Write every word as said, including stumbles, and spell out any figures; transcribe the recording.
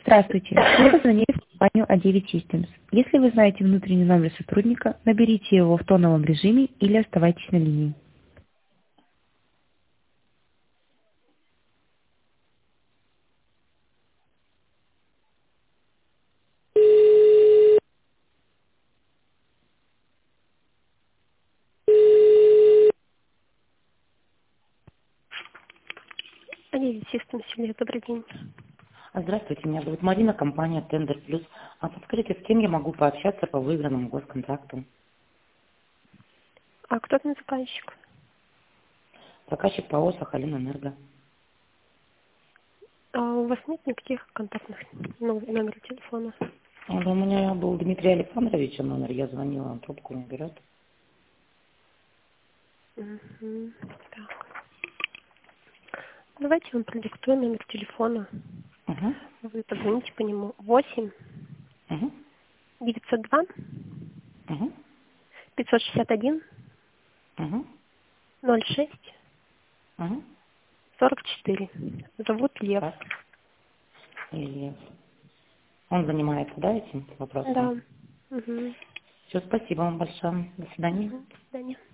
Здравствуйте. Вы позвонили в компанию а девять Systems. Если вы знаете внутренний номер сотрудника, наберите его в тоновом режиме или оставайтесь на линии. а девять Systems, Юлия, добрый день. Здравствуйте, меня зовут Марина, компания Tender Plus. А подскажите, с кем я могу пообщаться по выигранному госконтракту? А кто там заказчик? Заказчик ПАО «Сахалинэнерго». А у вас нет никаких контактных ну, номеров телефона? А, да, у меня был Дмитрий Александрович номер, я звонила, он трубку не берет. Угу. Так. Давайте я вам продиктую номер телефона. Угу, Вы позвоните по нему. восемь угу, девятьсот два угу, пятьсот шестьдесят один угу, ноль шесть угу. сорок четыре. Зовут Лев. Так, Илья. Он занимается, да, этим вопросом? Да. Угу. Все, спасибо вам большое. До свидания. Угу. До свидания.